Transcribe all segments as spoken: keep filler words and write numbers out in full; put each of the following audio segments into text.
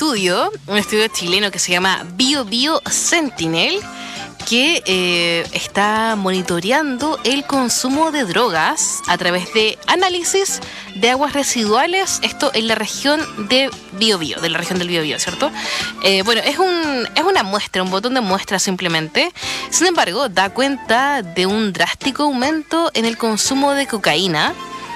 estudio, un estudio chileno que se llama BioBio Sentinel, que eh, está monitoreando el consumo de drogas a través de análisis de aguas residuales, esto en la región de Biobío, de la región del Biobío, ¿cierto? Eh, bueno, es un es una muestra, un botón de muestra simplemente. Sin embargo, da cuenta de un drástico aumento en el consumo de cocaína,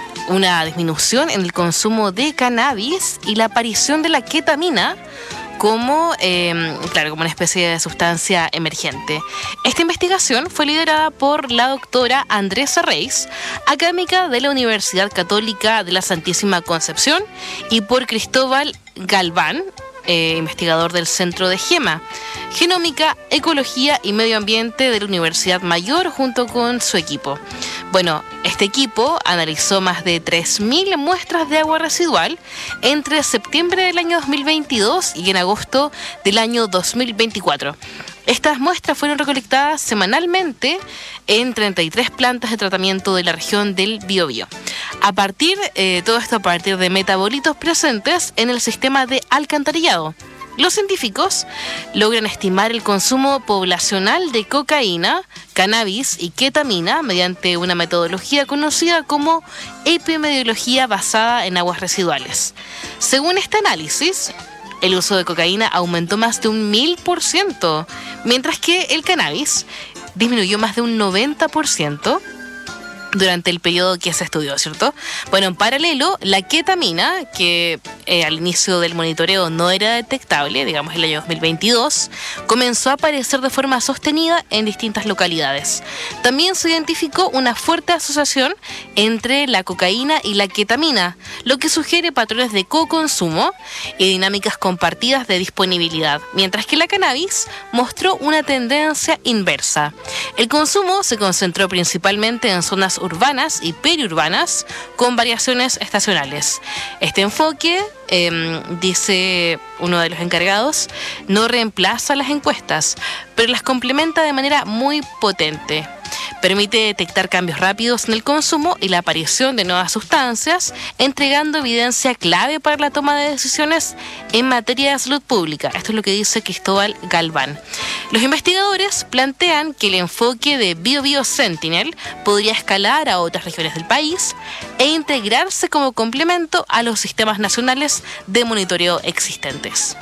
una disminución en el consumo de cannabis y la aparición de la ketamina como, eh, claro, como una especie de sustancia emergente. Esta investigación fue liderada por la doctora Andresa Reis, académica de la Universidad Católica de la Santísima Concepción, y por Cristóbal Galván, eh, investigador del Centro de Gema, Genómica, Ecología y Medio Ambiente de la Universidad Mayor, junto con su equipo. Bueno, este equipo analizó más de tres mil muestras de agua residual entre septiembre del año dos mil veintidós y en agosto del año dos mil veinticuatro. Estas muestras fueron recolectadas semanalmente en treinta y tres plantas de tratamiento de la región del Biobío. A partir, eh, todo esto a partir de metabolitos presentes en el sistema de alcantarillado. Los científicos logran estimar el consumo poblacional de cocaína, cannabis y ketamina mediante una metodología conocida como epidemiología basada en aguas residuales. Según este análisis, el uso de cocaína aumentó más de un mil por ciento, mientras que el cannabis disminuyó más de un noventa por ciento durante el periodo que se estudió, ¿cierto? Bueno, en paralelo, la ketamina, que eh, al inicio del monitoreo no era detectable, digamos el año dos mil veintidós, comenzó a aparecer de forma sostenida en distintas localidades. También se identificó una fuerte asociación entre la cocaína y la ketamina, lo que sugiere patrones de co-consumo y dinámicas compartidas de disponibilidad, mientras que la cannabis mostró una tendencia inversa. El consumo se concentró principalmente en zonas urbanas y periurbanas con variaciones estacionales. Este enfoque, eh, dice uno de los encargados, no reemplaza las encuestas, pero las complementa de manera muy potente. Permite detectar cambios rápidos en el consumo y la aparición de nuevas sustancias, entregando evidencia clave para la toma de decisiones en materia de salud pública. Esto es lo que dice Cristóbal Galván. Los investigadores plantean que el enfoque de BioBio Sentinel podría escalar a otras regiones del país e integrarse como complemento a los sistemas nacionales de monitoreo existentes.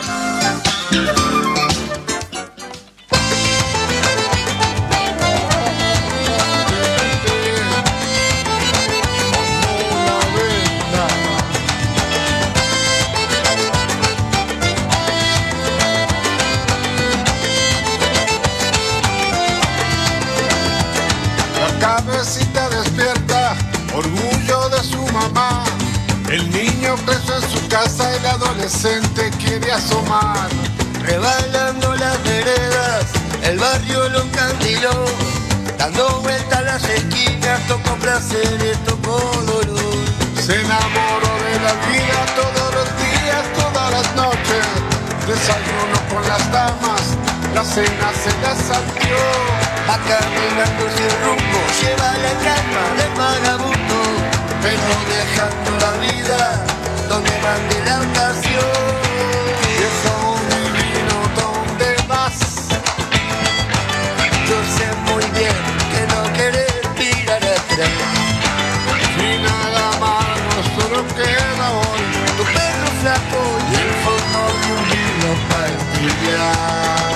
Cabecita despierta, orgullo de su mamá. El niño crece en su casa, el adolescente quiere asomar. Rebalando las veredas, el barrio lo encandiló. Dando vueltas a las esquinas, tocó placeres, tocó dolor. Se enamoró de la vida todos los días, todas las noches. Desayuno con las damas, la cena se la salteó. Va caminando sin rumbo, lleva la calma del vagabundo, pero dejando la vida donde mande la ocasión. Viejo divino, ¿dónde vas? Yo sé muy bien que no querés mirar atrás. Y nada más nos solo queda hoy Tu perro flaco y el fondo de un vino particular.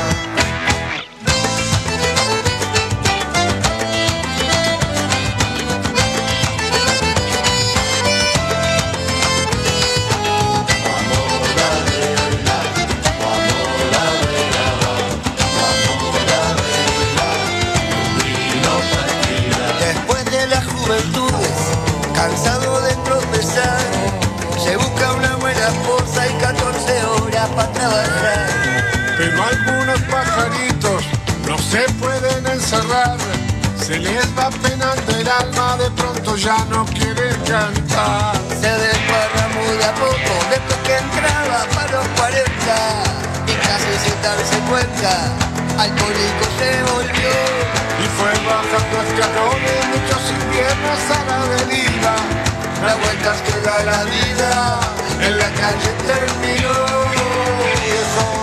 Cansado de tropezar, se busca una buena esposa y catorce horas para trabajar. Pero algunos pajaritos no se pueden encerrar, se les va penando el alma, de pronto ya no quieren cantar. Se desparramó de a poco después que entraba para los cuarenta y casi sin darse cuenta, alcohólico se volvió. Y fue bajando escalones, muchos inviernos a la deriva. La vueltas que da la vida, en la calle terminó. travieso.